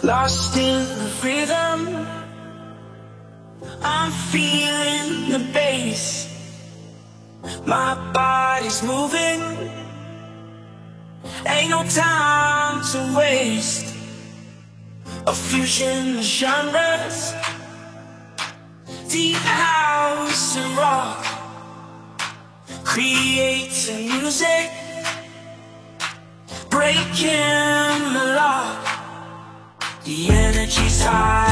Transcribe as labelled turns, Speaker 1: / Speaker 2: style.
Speaker 1: Lost in the rhythm, I'm feeling the bass. My body's moving, ain't no time to waste. A fusion of genres, deep house and rock, creates a music, breaking the lock. The energy's high.